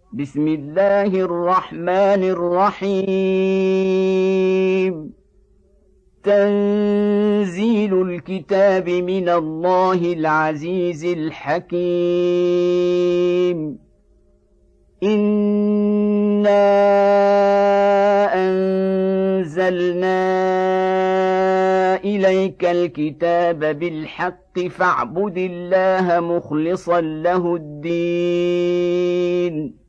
بسم الله الرحمن الرحيم. تنزيل الكتاب من الله العزيز الحكيم. إنا أنزلنا إليك الكتاب بالحق فاعبد الله مخلصا له الدين.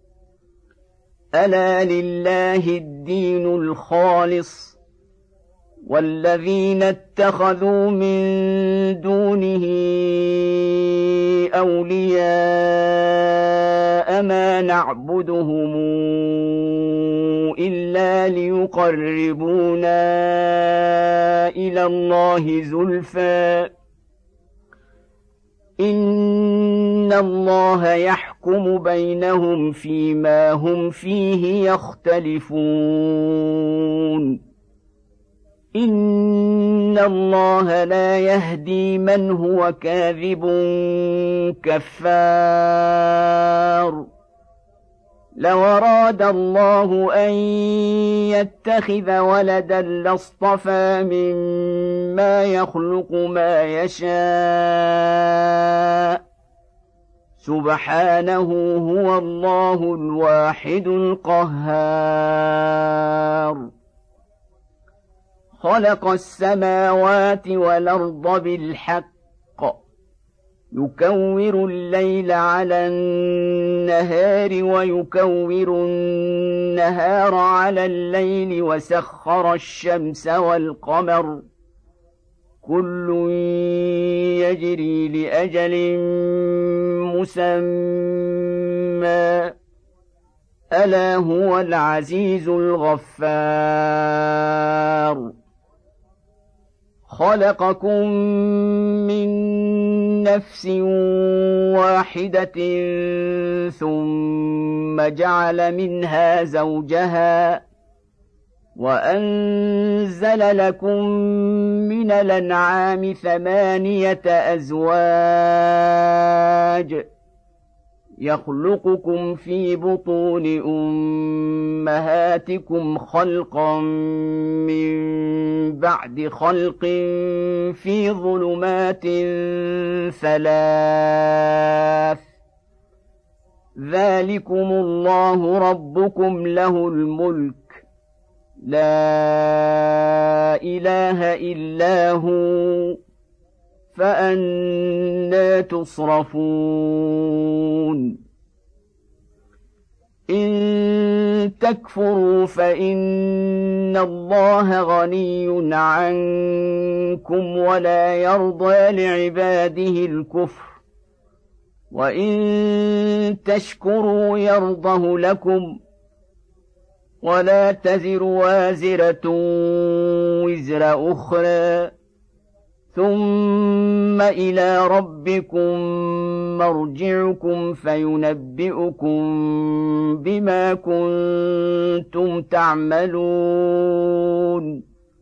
ألا لله الدين الخالص والذين اتخذوا من دونه أولياء ما نعبدهم إلا ليقربونا إلى الله زلفى إن الله يحكم بينهم فيما هم فيه يختلفون. إن الله لا يهدي من هو كاذب كفار. لو أراد الله أن يتخذ ولدا لاصطفى مما يخلق ما يشاء سبحانه هو الله الواحد القهار. خلق السماوات والأرض بالحق يكور الليل على النهار ويكور النهار على الليل وسخر الشمس والقمر كل يجري لأجل مسمى ألا هو العزيز الغفار. خلقكم من نفس واحدة ثم جعل منها زوجها وأنزل لكم من الأنعام 8 أزواج يخلقكم في بطون أمهاتكم خلقا من بعد خلق في ظلمات 3 ذلكم الله ربكم له الملك لا إله إلا هو فأنى تصرفون. إن تكفروا فإن الله غني عنكم ولا يرضى لعباده الكفر وإن تشكروا يرضه لكم ولا تزر وازرة وزر أخرى ثم إلى ربكم مرجعكم فينبئكم بما كنتم تعملون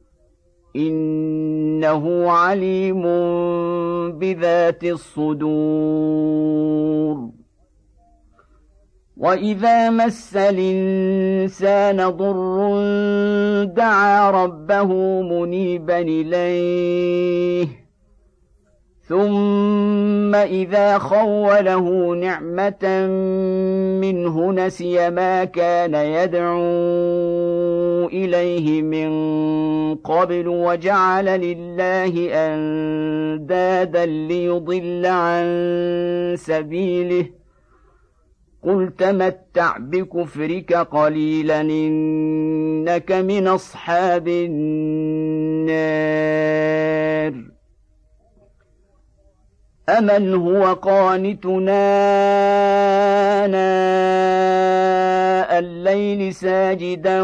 إنه عليم بذات الصدور. وإذا مس الإنسان ضر دعا ربه منيبا إليه ثم إذا خوله نعمة منه نسي ما كان يدعو إليه من قبل وجعل لله أندادا ليضل عن سبيله قل تمتع بكفرك قليلا إنك من أصحاب النار. أمن هو قانتنا آناء الليل ساجدا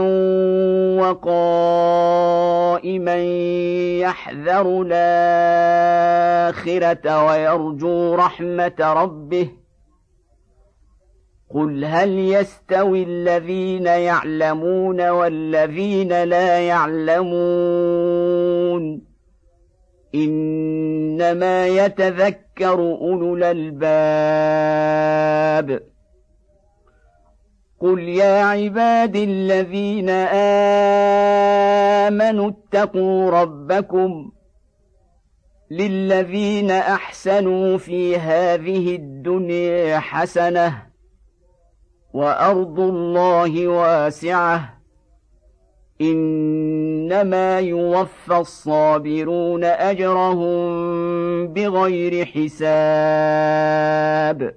وقائما يحذر الآخرة ويرجو رحمة ربه قل هل يستوي الذين يعلمون والذين لا يعلمون إنما يتذكر أولو الألباب. قل يا عبادي الذين آمنوا اتقوا ربكم للذين أحسنوا في هذه الدنيا حسنة وأرض الله واسعة إنما يوفى الصابرون أجرهم بغير حساب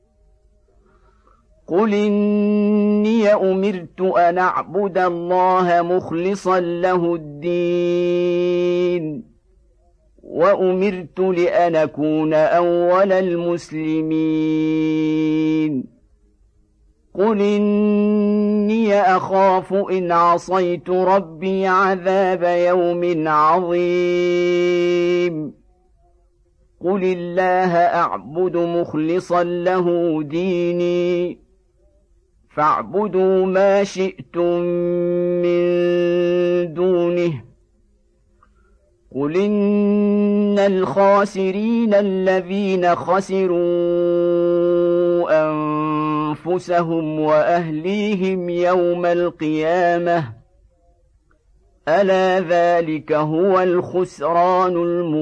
قل إني أمرت أن أعبد الله مخلصا له الدين وأمرت لأن أكون أول المسلمين قل إني أخاف إن عصيت ربي عذاب يوم عظيم قل الله أعبد مخلصا له ديني فاعبدوا ما شئتم من دونه قل إن الخاسرين الذين خسروا أنفسهم وأهليهم يوم القيامة ألا ذلك هو الخسران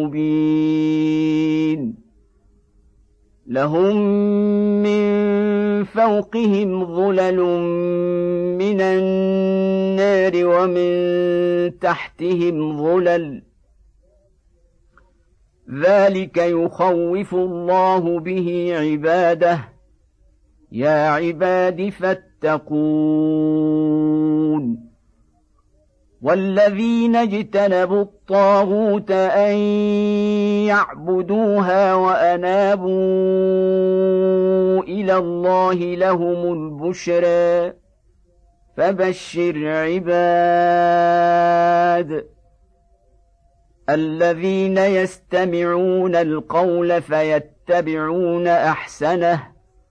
المبين لهم من فوقهم ظلل من النار ومن تحتهم ظلل ذلك يخوف الله به عباده يا عباد فاتقون والذين اجتنبوا الطاغوت أن يعبدوها وأنابوا إلى الله لهم البشرى فبشر عباد الذين يستمعون القول فيتبعون أحسنه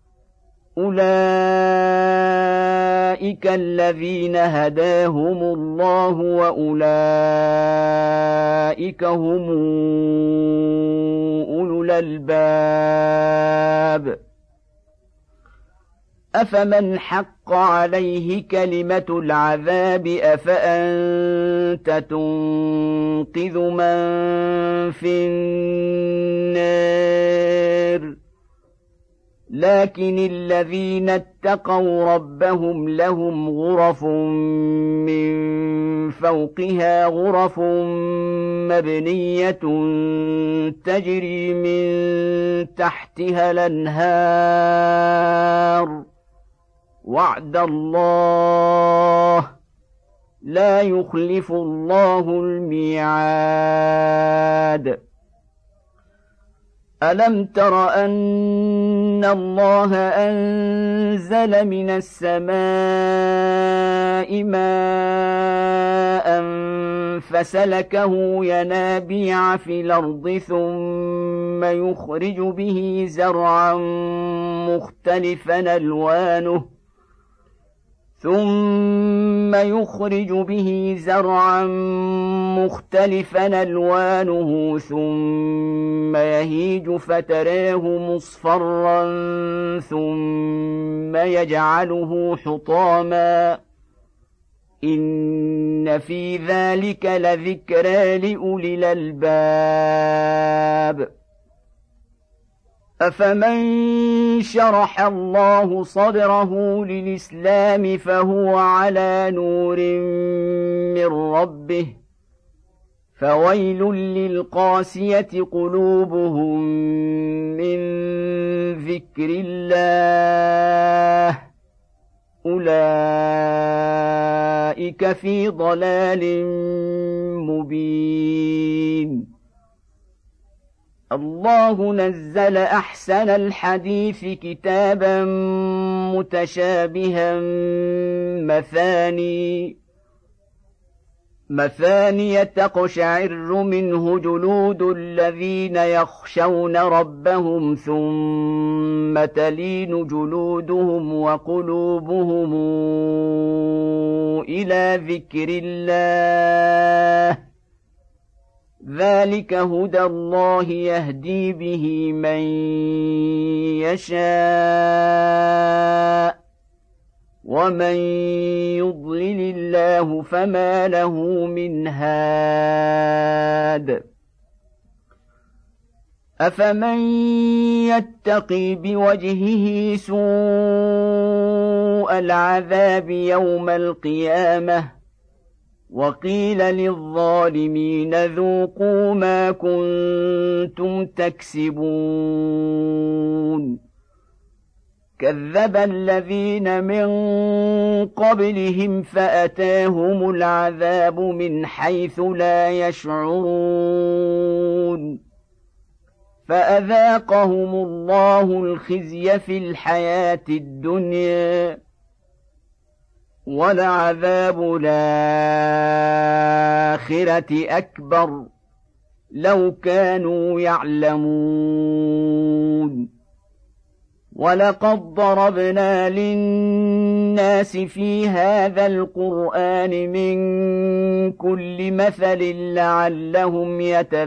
أولئك الذين هداهم الله وأولئك هم أولو الألباب أفمن حق عليه كلمة العذاب أفأنت تنقذ من في النار لكن الذين اتقوا ربهم لهم غرف من فوقها غرف مبنية تجري من تحتها الأنهار وعد الله لا يخلف الله الميعاد ألم تر أن الله أنزل من السماء ماء فسلكه ينابيع في الأرض ثم يخرج به زرعا مختلفا ألوانه ثم يهيج فتراه مصفرا ثم يجعله حطاما إن في ذلك لذكرى لأولي الألباب أفمن شرح الله صدره للإسلام فهو على نور من ربه فويل للقاسية قلوبهم من ذكر الله أولئك في ضلال مبين الله نزل أحسن الحديث كتابا متشابها مثاني تقشعر منه جلود الذين يخشون ربهم ثم تلين جلودهم وقلوبهم إلى ذكر الله ذلك هدى الله يهدي به من يشاء ومن يضلل الله فما له من هاد أفمن يتقي بوجهه سوء العذاب يوم القيامة وقيل للظالمين ذوقوا ما كنتم تكسبون كذب الذين من قبلهم فأتاهم العذاب من حيث لا يشعرون فأذاقهم الله الخزي في الحياة الدنيا ولعذاب الآخرة أكبر لو كانوا يعلمون ولقد ضربنا للناس في هذا القرآن من كل مثل لعلهم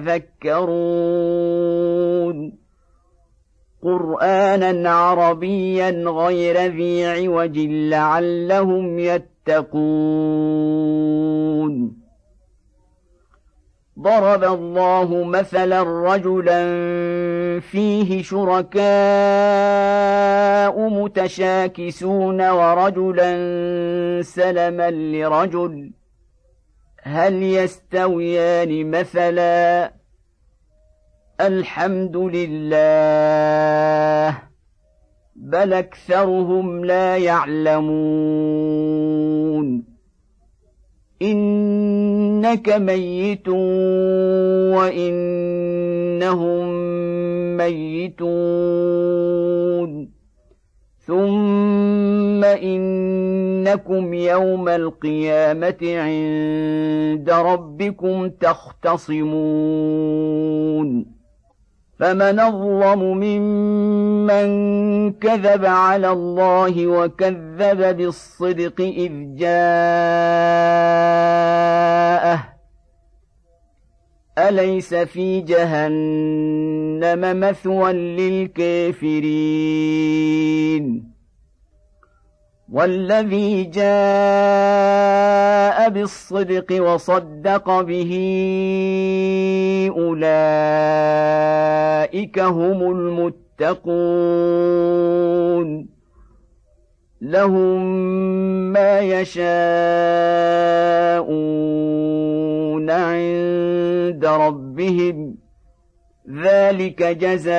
يتذكرون قرآنا عربيا غير ذي عوج لعلهم يتقون ضرب الله مثلا رجلا فيه شركاء متشاكسون ورجلا سلما لرجل هل يستويان مثلا الحمد لله بل أكثرهم لا يعلمون إنك ميت وإنهم ميتون ثم إنكم يوم القيامة عند ربكم تختصمون فمن أظلم ممن كذب على الله وكذب بالصدق إذ جاءه أليس في جهنم مثوى للكافرين والذي جاء بالصدق وصدق به أولئك هم المتقون لهم ما يشاءون عند ربهم ذلك جزاء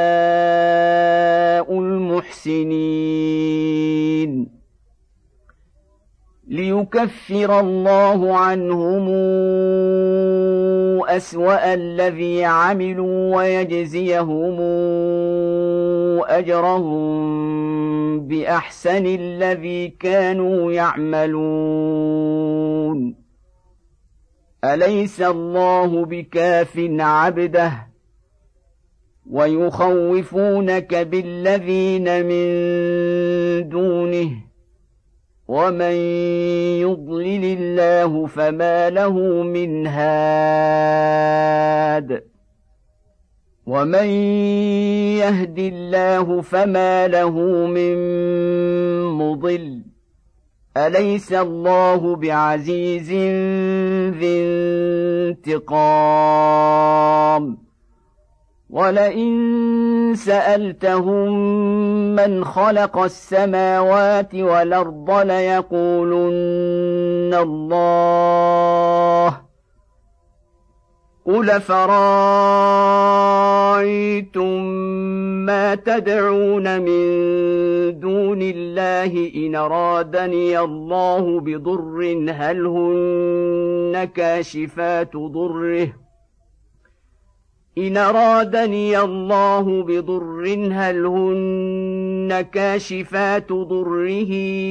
المحسنين ليكفر الله عنهم أسوأ الذي عملوا ويجزيهم أجرهم بأحسن الذي كانوا يعملون أليس الله بكاف عبده ويخوفونك بالذين من دونه ومن يضلل الله فما له من هاد ومن يهد الله فما له من مضل أليس الله بعزيز ذي انتقام ولئن سألتهم من خلق السماوات والأرض ليقولن الله قل فرأيتم ما تدعون من دون الله إن أرادني الله بضر هل هن كاشفات ضره إن أرادني الله بضر هل هن كاشفات ضره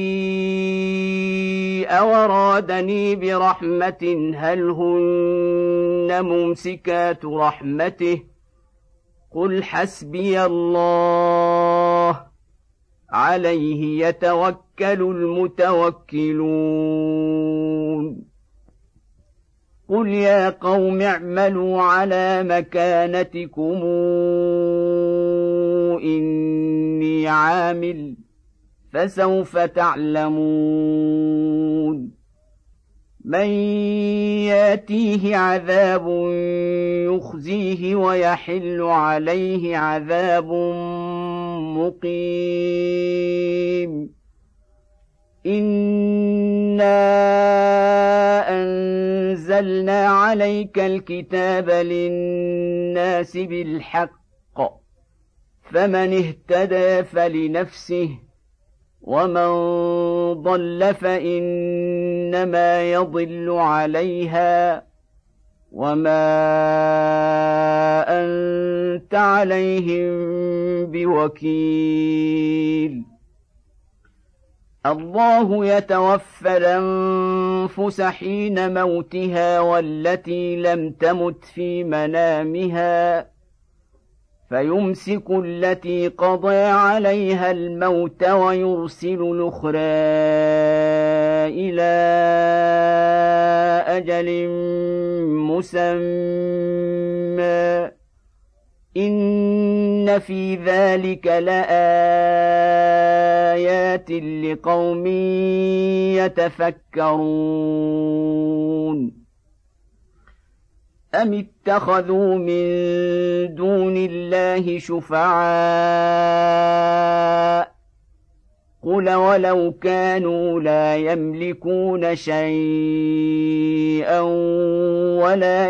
أو أرادني برحمة هل هن ممسكات رحمته قل حسبي الله عليه يتوكل المتوكلون قل يا قوم اعملوا على مكانتكم إني عامل فسوف تعلمون من ياتيه عذاب يخزيه ويحل عليه عذاب مقيم إنا أنزلنا عليك الكتاب للناس بالحق فمن اهتدى فلنفسه ومن ضل فإنما يضل عليها وما أنت عليهم بوكيل الله يتوفى الأنفس حين موتها والتي لم تمت في منامها فيمسك التي قضى عليها الموت ويرسل الأخرى إلى أجل مسمى إن في ذلك لآيات لقوم يتفكرون أم اتخذوا من دون الله شفعاء قل ولو كانوا لا يملكون شيئا ولا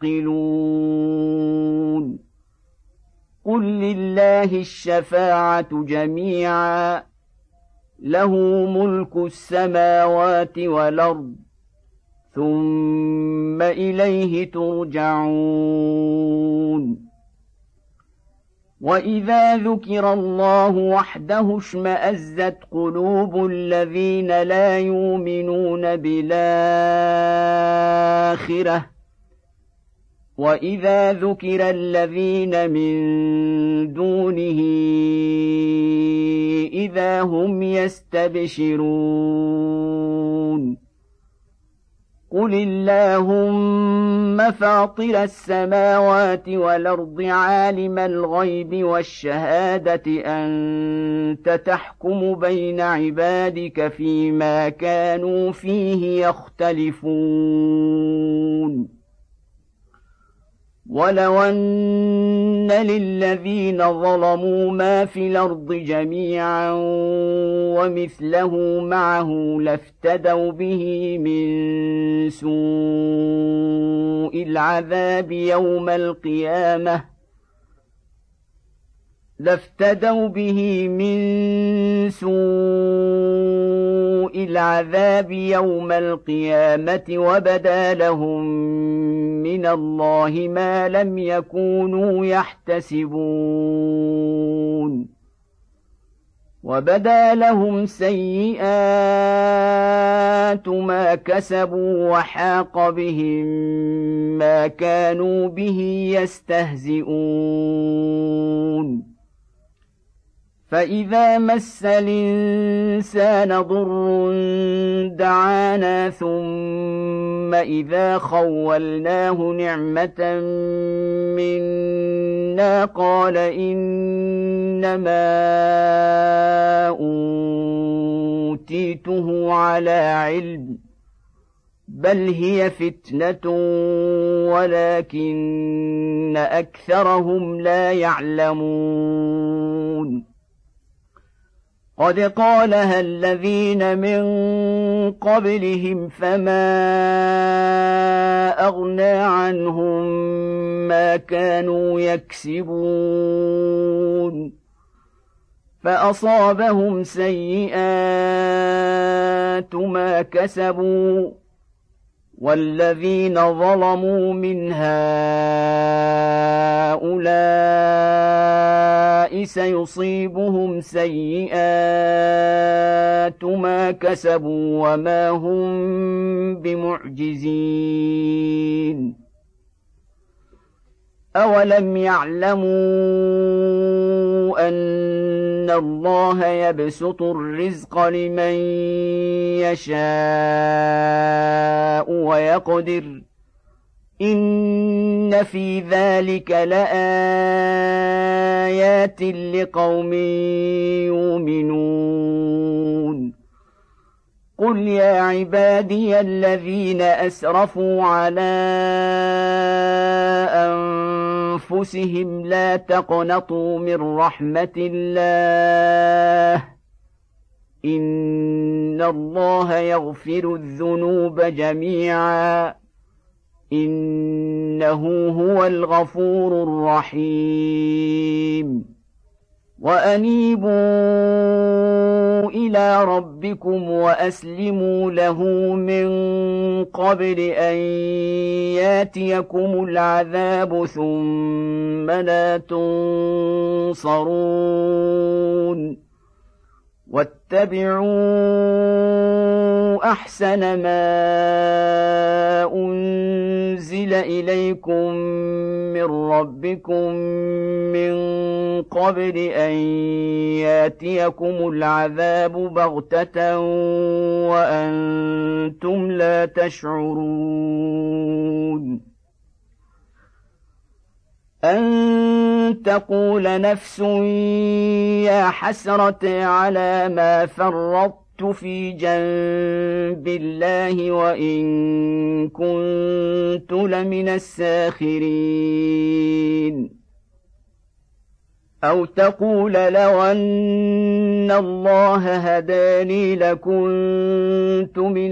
يعقلون قل لله الشفاعة جميعا له ملك السماوات والأرض ثم إليه ترجعون وإذا ذكر الله وحده اشمأزت قلوب الذين لا يؤمنون بالآخرة وإذا ذكر الذين من دونه إذا هم يستبشرون قل اللهم فاطر السماوات والأرض عالم الغيب والشهادة أنت تحكم بين عبادك فيما كانوا فيه يختلفون ولو أن للذين ظلموا ما في الأرض جميعا ومثله معه لافتدوا به من سوء العذاب يوم القيامة وبدا لهم من الله ما لم يكونوا يحتسبون وبدا لهم سيئات ما كسبوا وحاق بهم ما كانوا به يستهزئون فإذا مس الإنسان ضر دعانا ثم إذا خولناه نعمة منا قال إنما أوتيته على علم بل هي فتنة ولكن أكثرهم لا يعلمون قد قالها الذين من قبلهم فما أغنى عنهم ما كانوا يكسبون فأصابهم سيئات ما كسبوا والذين ظلموا من هؤلاء سيصيبهم سيئات ما كسبوا وما هم بمعجزين أولم يعلموا أن الله يبسط الرزق لمن يشاء ويقدر إن في ذلك لآيات لقوم يؤمنون قل يا عبادي الذين أسرفوا على أنفسهم لا تقنطوا من رحمة الله إن الله يغفر الذنوب جميعا إنه هو الغفور الرحيم وأنيبوا إلى ربكم وأسلموا له من قبل أن ياتيكم العذاب ثم لا تنصرون واتبعوا أحسن ما أنزل إليكم من ربكم من قبل أن ياتيكم العذاب بغتة وأنتم لا تشعرون أن تقول نفس يا حسرة على ما فرطت في جنب الله وإن كنت لمن الساخرين أو تقول لو أن الله هداني لكنت من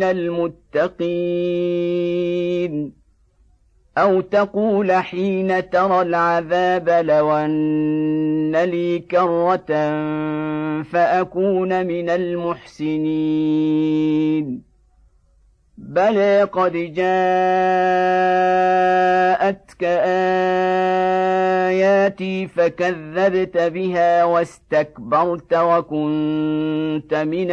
المتقين أو تقول حين ترى العذاب لو أن لي كرة فأكون من المحسنين بلى قد جاءتك آياتي فكذبت بها واستكبرت وكنت من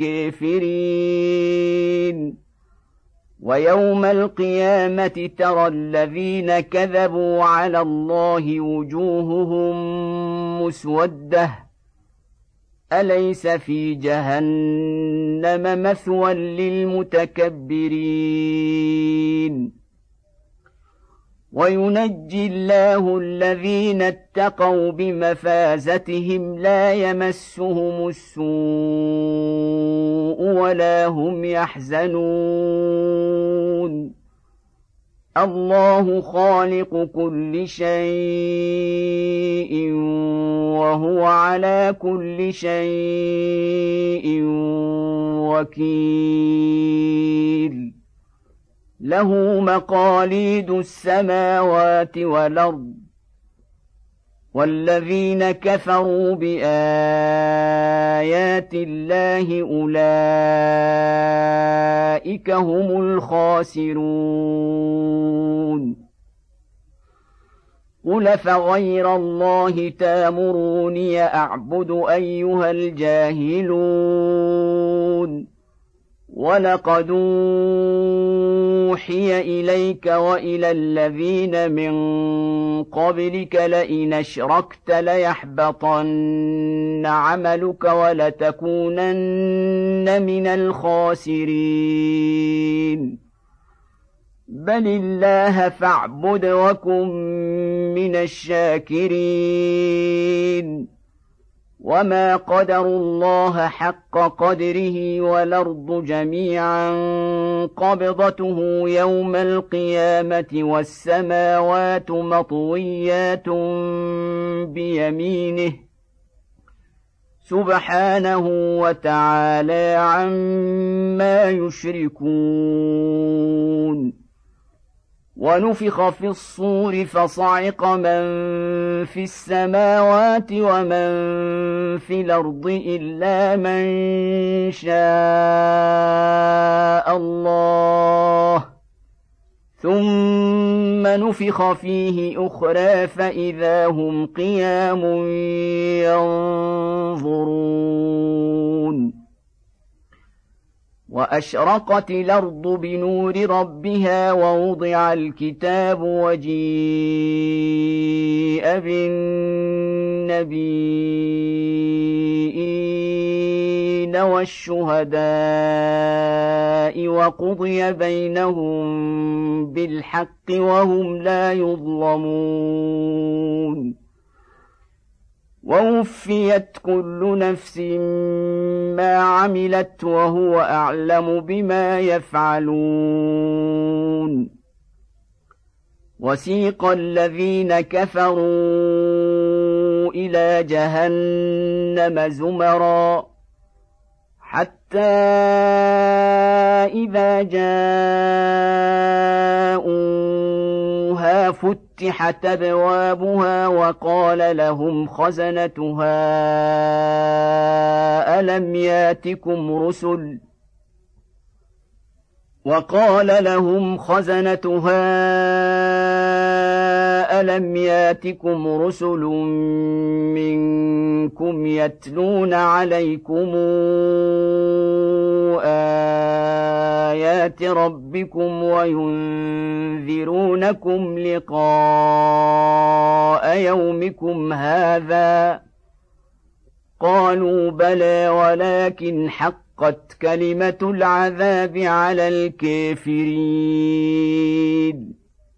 الكافرين ويوم القيامة ترى الذين كذبوا على الله وجوههم مسودة أليس في جهنم مثوى للمتكبرين وينجي الله الذين اتقوا بمفازتهم لا يمسهم السوء ولا هم يحزنون الله خالق كل شيء وهو على كل شيء وكيل له مقاليد السماوات والأرض والذين كفروا بآيات الله أولئك هم الخاسرون قل فغير الله تامروني أعبد أيها الجاهلون ولقد أوحي إليك وإلى الذين من قبلك لئن أشركت ليحبطن عملك ولتكونن من الخاسرين بل الله فاعبد وكن من الشاكرين وما قدروا الله حق قدره والأرض جميعا قبضته يوم القيامة والسماوات مطويات بيمينه سبحانه وتعالى عما يشركون ونفخ في الصور فصعق من في السماوات ومن في الأرض إلا من شاء الله ثم نفخ فيه أخرى فإذا هم قيام ينظرون وأشرقت الأرض بنور ربها ووضع الكتاب وجيء بالنبيين والشهداء وقضي بينهم بالحق وهم لا يظلمون ووفيت كل نفس ما عملت وهو أعلم بما يفعلون وسيق الذين كفروا إلى جهنم زمرا حتى إذا جاءوها فتحت أبوابها وقال لهم خزنتها ألم ياتكم رسل منكم يتلون عليكم آيات ربكم وينذرونكم لقاء يومكم هذا قالوا بلى ولكن حقت كلمة العذاب على الكافرين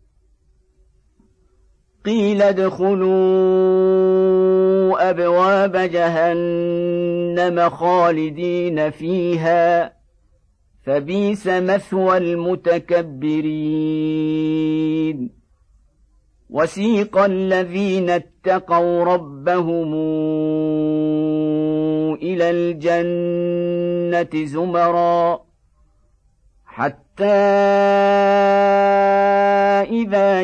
قيل ادخلوا أبواب جهنم خالدين فيها فبئس مثوى المتكبرين وسيق الذين اتقوا ربهم إلى الجنة زمرا حتى إذا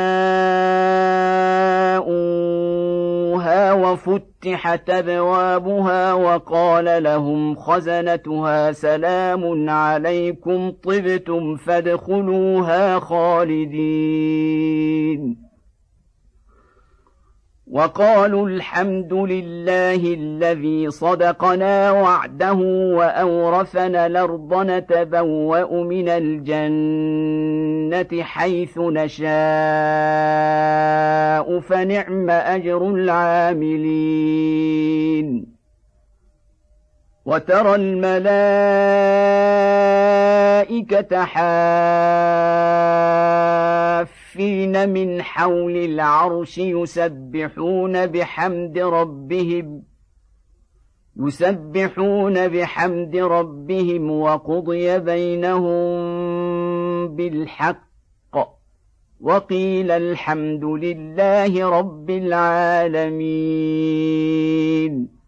جاءوها وفتحت أبوابها وقال لهم خزنتها سلام عليكم طبتم فادخلوها خالدين وقالوا الحمد لله الذي صدقنا وعده وأورثنا الأرض نتبوأ من الجنة حيث نشاء فنعم أجر العاملين وترى الملائكة حافين من حول العرش يسبحون بحمد ربهم وقضي بينهم بالحق وقيل الحمد لله رب العالمين